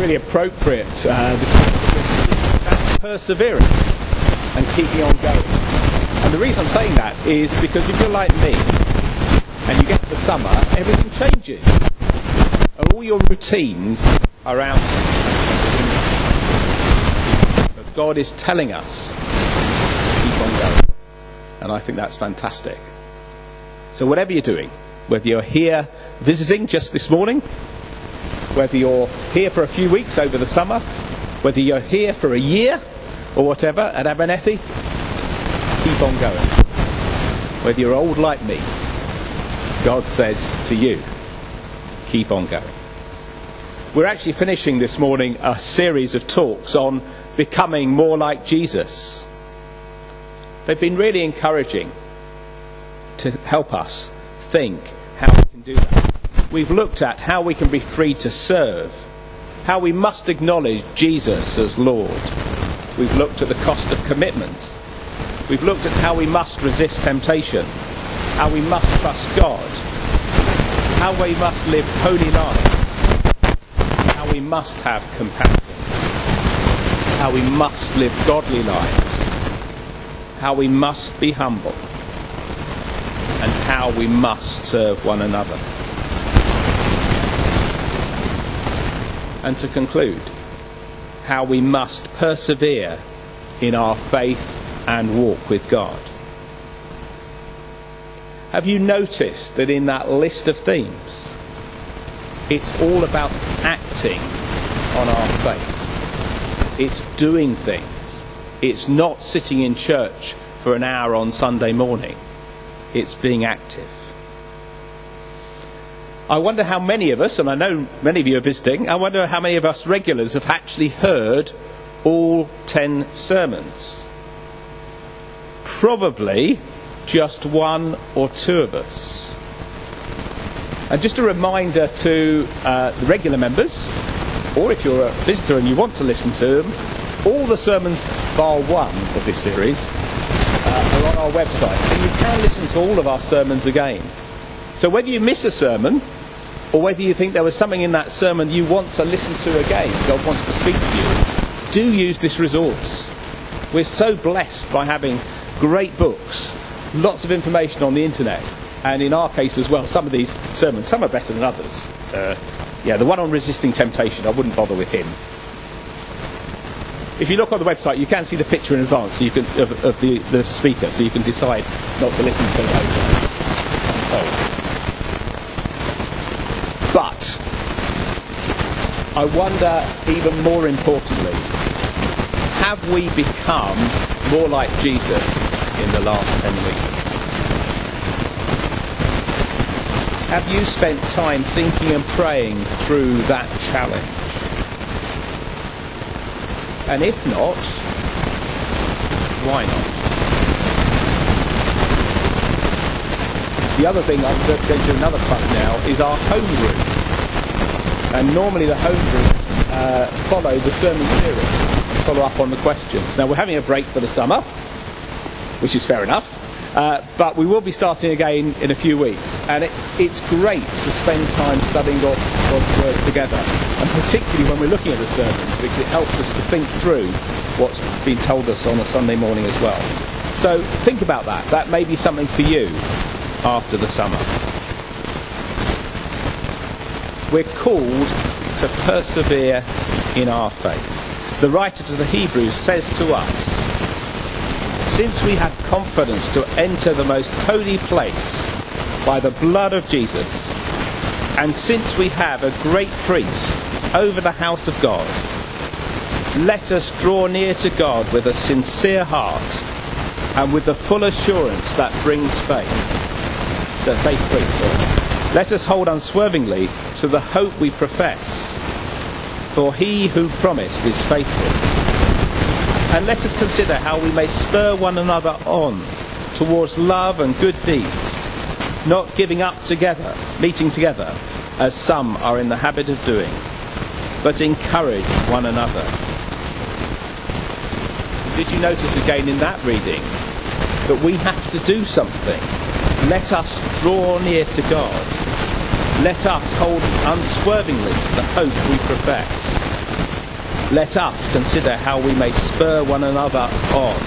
really appropriate this morning about perseverance and keeping on going. And the reason I'm saying that is because if you're like me and you get to the summer, everything changes. And all your routines are out. But God is telling us to keep on going. And I think that's fantastic. So whatever you're doing, whether you're here visiting just this morning, whether you're here for a few weeks over the summer, whether you're here for a year or whatever at Abernethy, keep on going. Whether you're old like me, God says to you, keep on going. We're actually finishing this morning a series of talks on becoming more like Jesus. They've been really encouraging to help us think how we can do that. We've looked at how we can be free to serve, how we must acknowledge Jesus as Lord. We've looked at the cost of commitment. We've looked at how we must resist temptation, how we must trust God, how we must live holy lives, how we must have compassion, how we must live godly lives, how we must be humble, and how we must serve one another. And to conclude, how we must persevere in our faith and walk with God. Have you noticed that in that list of themes, it's all about acting on our faith? It's doing things. It's not sitting in church for an hour on Sunday morning. It's being active. I wonder how many of us, and I know many of you are visiting, I wonder how many of us regulars have actually heard all 10 sermons. Probably just one or two of us. And just a reminder to the regular members, or if you're a visitor and you want to listen to them, all the sermons bar one of this series are on our website, and you can listen to all of our sermons again. So whether you miss a sermon, or whether you think there was something in that sermon you want to listen to again, God wants to speak to you, do use this resource. We're so blessed by having great books, lots of information on the internet, and in our case as well, some of these sermons, some are better than others. The one on resisting temptation, I wouldn't bother with him. If you look on the website, you can see the picture in advance so you can, of the speaker, so you can decide not to listen to it later. But I wonder, even more importantly, have we become more like Jesus in the last 10 weeks? Have you spent time thinking and praying through that challenge? And if not, why not? The other thing I'm going to do another plug now is our home group. And normally the home groups follow the sermon series and follow up on the questions. Now we're having a break for the summer, which is fair enough, but we will be starting again in a few weeks. And it's great to spend time studying God's Word together, and particularly when we're looking at the sermons, because it helps us to think through what's been told us on a Sunday morning as well. So think about that. That may be something for you after the summer. We're called to persevere in our faith. The writer to the Hebrews says to us, since we have confidence to enter the most holy place by the blood of Jesus, and since we have a great priest over the house of God, let us draw near to God with a sincere heart and with the full assurance that brings faith. That faith brings. Let us hold unswervingly to the hope we profess, for he who promised is faithful. And let us consider how we may spur one another on towards love and good deeds, not giving up together, meeting together, as some are in the habit of doing, but encourage one another. Did you notice again in that reading that we have to do something? Let us draw near to God. Let us hold unswervingly to the hope we profess. let us consider how we may spur one another on.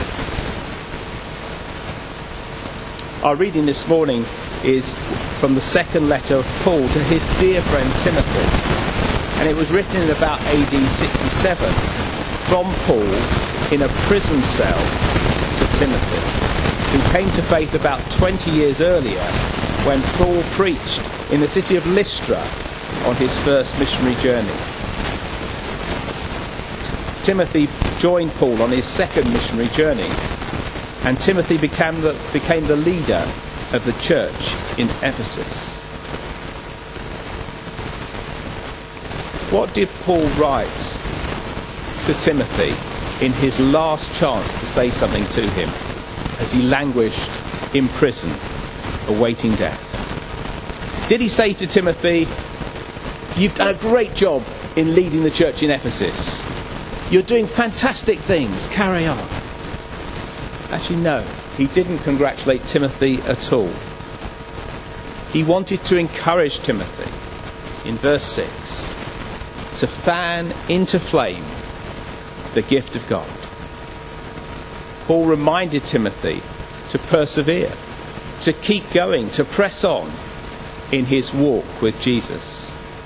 Our reading this morning is from the second letter of Paul to his dear friend Timothy, and it was written in about AD 67 from Paul in a prison cell to Timothy, who came to faith about 20 years earlier when Paul preached in the city of Lystra on his first missionary journey. Timothy joined Paul on his second missionary journey, and Timothy became the leader of the church in Ephesus. What did Paul write to Timothy in his last chance to say something to him as he languished in prison, awaiting death? Did he say to Timothy, "You've done a great job in leading the church in Ephesus. You're doing fantastic things. Carry on"? Actually, no. He didn't congratulate Timothy at all. He wanted to encourage Timothy, in verse 6, to fan into flame the gift of God. Paul reminded Timothy to persevere, to keep going, to press on in his walk with Jesus.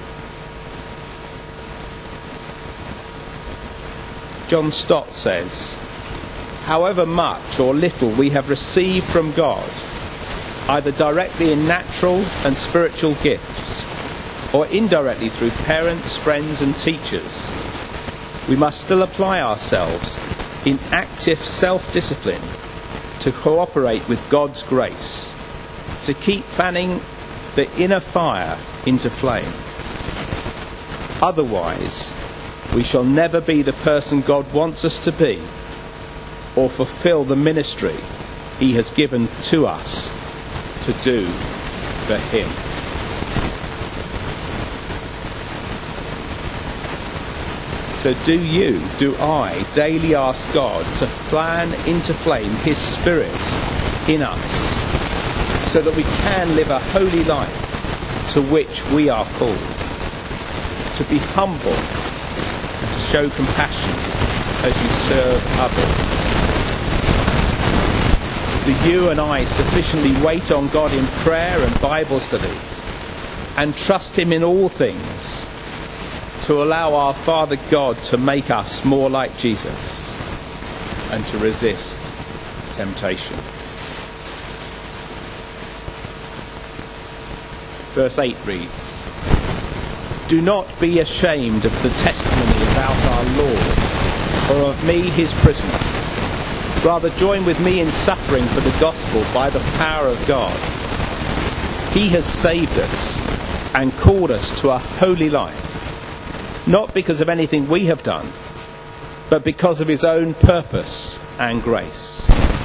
John Stott says, "However much or little we have received from God, either directly in natural and spiritual gifts, or indirectly through parents, friends and teachers, we must still apply ourselves in active self-discipline to cooperate with God's grace, to keep fanning the inner fire into flame. Otherwise, we shall never be the person God wants us to be, or fulfill the ministry he has given to us to do for him." So do I daily ask God to fan into flame his Spirit in us, so that we can live a holy life to which we are called, to be humble and to show compassion as you serve others? Do you and I sufficiently wait on God in prayer and Bible study and trust him in all things to allow our Father God to make us more like Jesus and to resist temptation? Verse 8 reads, "Do not be ashamed of the testimony about our Lord, or of me his prisoner. Rather join with me in suffering for the gospel by the power of God. He has saved us and called us to a holy life, not because of anything we have done, but because of his own purpose and grace."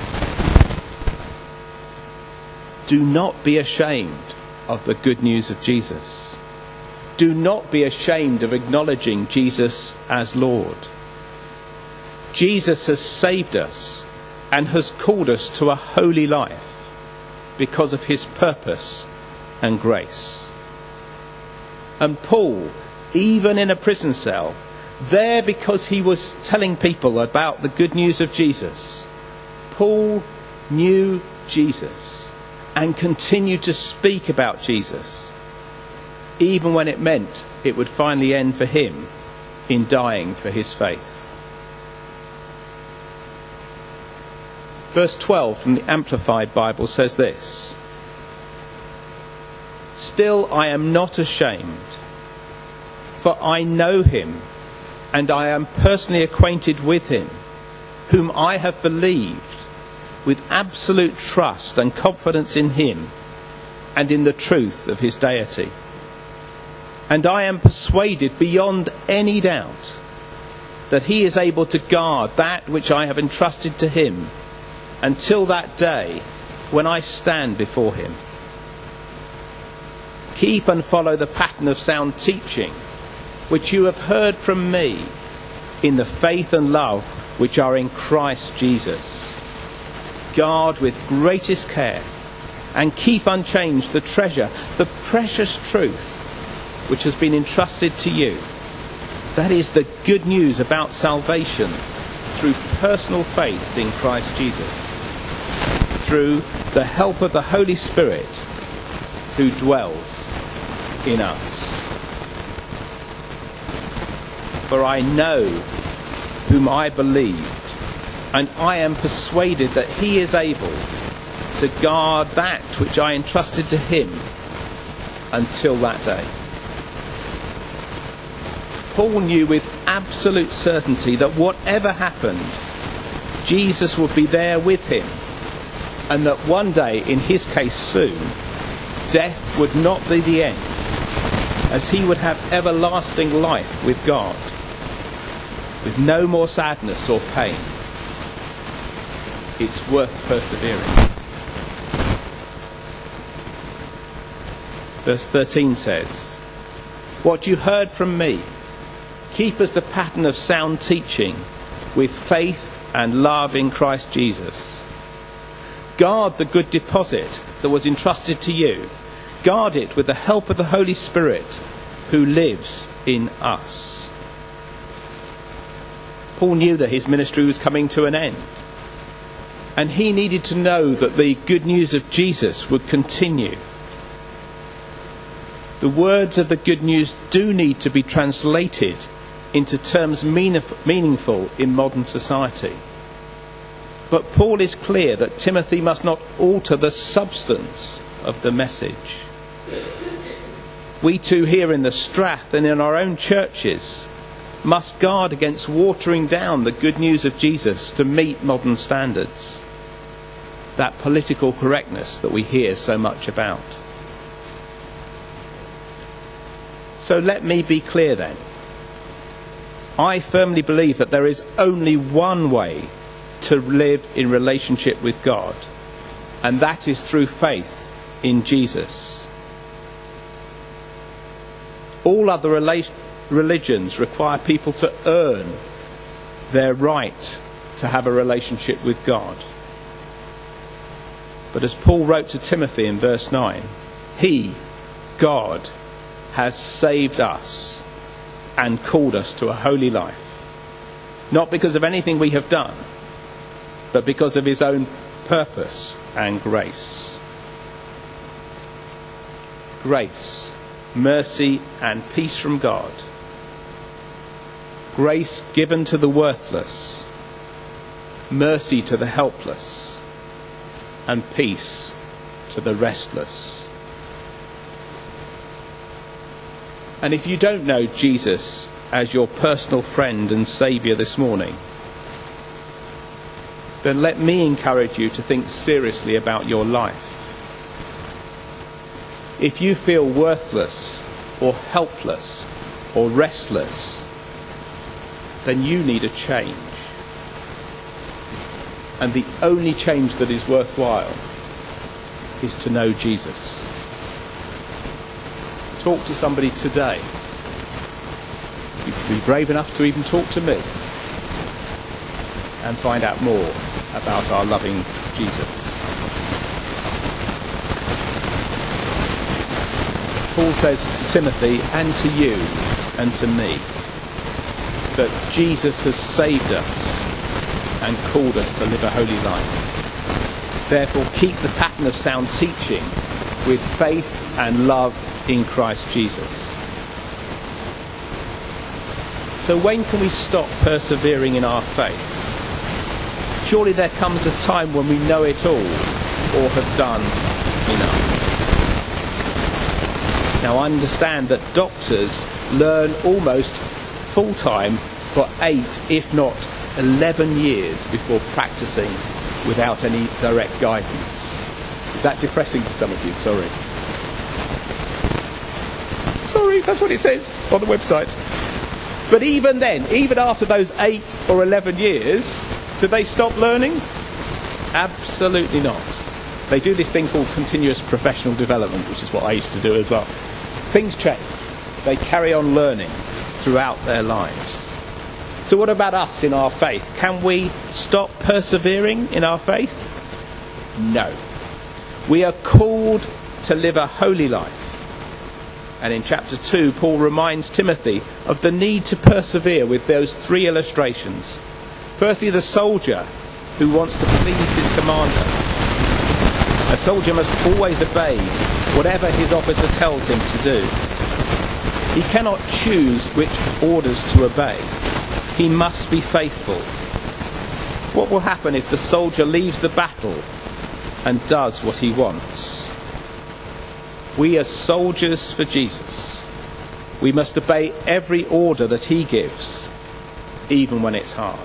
Do not be ashamed of the good news of Jesus. Do not be ashamed of acknowledging Jesus as Lord. Jesus has saved us and has called us to a holy life because of his purpose and grace. And Paul, even in a prison cell, there because he was telling people about the good news of Jesus, Paul knew Jesus and continued to speak about Jesus, even when it meant it would finally end for him in dying for his faith. Verse 12 from the Amplified Bible says this, "Still I am not ashamed, for I know him, and I am personally acquainted with him, whom I have believed, with absolute trust and confidence in him, and in the truth of his deity. And I am persuaded beyond any doubt that he is able to guard that which I have entrusted to him until that day when I stand before him. Keep and follow the pattern of sound teaching which you have heard from me in the faith and love which are in Christ Jesus. Guard with greatest care and keep unchanged the treasure, the precious truth which has been entrusted to you. That is the good news about salvation through personal faith in Christ Jesus, through the help of the Holy Spirit who dwells in us. For I know whom I believed, and I am persuaded that he is able to guard that which I entrusted to him until that day. Paul knew with absolute certainty that whatever happened, Jesus would be there with him, and that one day, in his case soon, death would not be the end, as he would have everlasting life with God, with no more sadness or pain. It's worth persevering. Verse 13 says, "What you heard from me, keep as the pattern of sound teaching, with faith and love in Christ Jesus. Guard the good deposit that was entrusted to you. Guard it with the help of the Holy Spirit who lives in us." Paul knew that his ministry was coming to an end, and he needed to know that the good news of Jesus would continue. The words of the good news do need to be translated into terms meaningful in modern society. But Paul is clear that Timothy must not alter the substance of the message. We too here in the Strath and in our own churches must guard against watering down the good news of Jesus to meet modern standards. That political correctness that we hear so much about. So let me be clear then. I firmly believe that there is only one way to live in relationship with God, and that is through faith in Jesus. All other religions require people to earn their right to have a relationship with God. But as Paul wrote to Timothy in verse 9, he, God, has saved us and called us to a holy life, not because of anything we have done, but because of his own purpose and grace. Grace, mercy and peace from God. Grace given to the worthless, mercy to the helpless, and peace to the restless. And if you don't know Jesus as your personal friend and Saviour this morning, then let me encourage you to think seriously about your life. If you feel worthless or helpless or restless, then you need a change. And the only change that is worthwhile is to know Jesus. Talk to somebody today. You can be brave enough to even talk to me and find out more about our loving Jesus. Paul says to Timothy and to you and to me that Jesus has saved us and called us to live a holy life. Therefore, keep the pattern of sound teaching with faith and love in Christ Jesus. So when can we stop persevering in our faith? Surely there comes a time when we know it all or have done enough. Now I understand that doctors learn almost full-time for 8, if not 11 years before practicing without any direct guidance. Is that depressing for some of you? Sorry, that's what it says on the website. But even then, even after those 8 or 11 years, do they stop learning? Absolutely not. They do this thing called continuous professional development, which is what I used to do as well. Things change. They carry on learning throughout their lives. So what about us in our faith? Can we stop persevering in our faith? No. We are called to live a holy life. And in chapter 2, Paul reminds Timothy of the need to persevere with those three illustrations. Firstly, the soldier who wants to please his commander. A soldier must always obey whatever his officer tells him to do. He cannot choose which orders to obey. He must be faithful. What will happen if the soldier leaves the battle and does what he wants? We as soldiers for Jesus, we must obey every order that he gives, even when it's hard.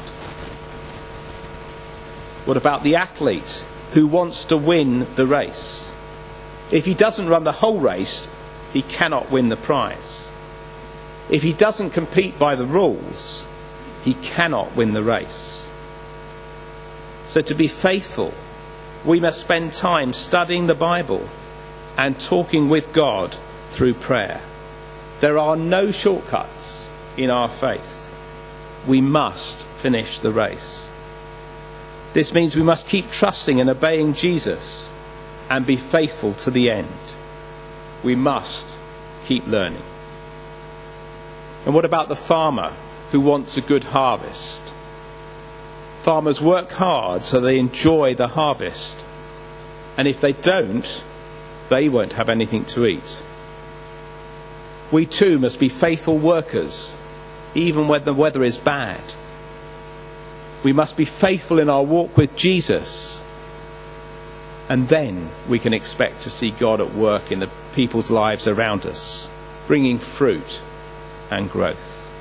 What about the athlete who wants to win the race? If he doesn't run the whole race, he cannot win the prize. If he doesn't compete by the rules, he cannot win the race. So to be faithful, we must spend time studying the Bible and talking with God through prayer. There are no shortcuts in our faith. We must finish the race. This means we must keep trusting and obeying Jesus and be faithful to the end. We must keep learning. And what about the farmer who wants a good harvest? Farmers work hard so they enjoy the harvest. And if they don't, they won't have anything to eat. We too must be faithful workers, even when the weather is bad. We must be faithful in our walk with Jesus, and then we can expect to see God at work in the people's lives around us, bringing fruit and growth.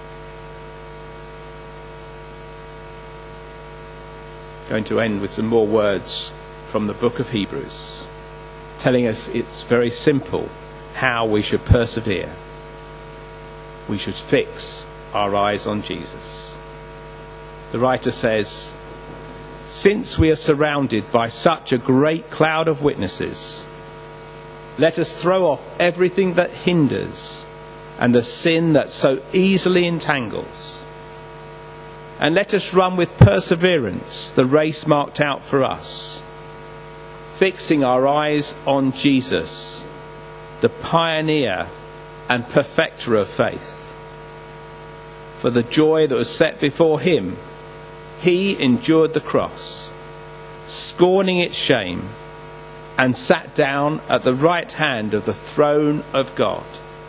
Going to end with some more words from the book of Hebrews, telling us it's very simple how we should persevere. We should fix our eyes on Jesus. The writer says, "Since we are surrounded by such a great cloud of witnesses, let us throw off everything that hinders and the sin that so easily entangles. And let us run with perseverance the race marked out for us, fixing our eyes on Jesus, the pioneer and perfecter of faith. For the joy that was set before him, he endured the cross, scorning its shame, and sat down at the right hand of the throne of God.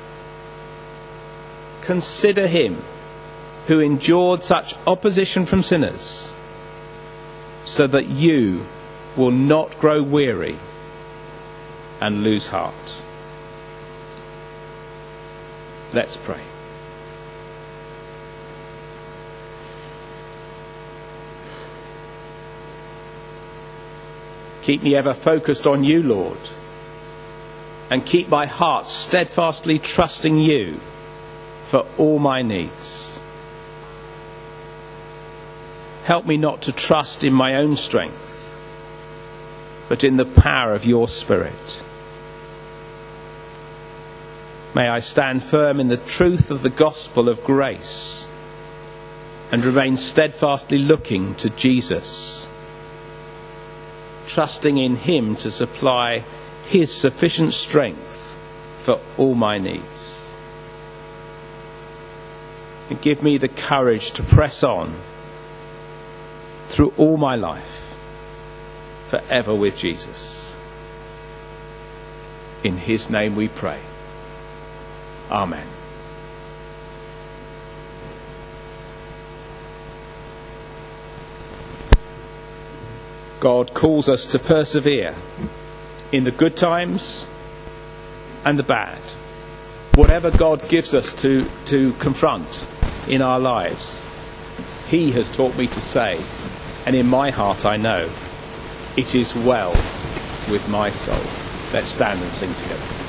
Consider him who endured such opposition from sinners, so that you will not grow weary and lose heart." Let's pray. Keep me ever focused on you, Lord, and keep my heart steadfastly trusting you for all my needs. Help me not to trust in my own strength, but in the power of your Spirit. May I stand firm in the truth of the gospel of grace and remain steadfastly looking to Jesus, trusting in him to supply his sufficient strength for all my needs. And give me the courage to press on through all my life, forever with Jesus. In his name we pray. Amen. God calls us to persevere in the good times and the bad. Whatever God gives us to confront in our lives, he has taught me to say, and in my heart I know, it is well with my soul. Let's stand and sing together.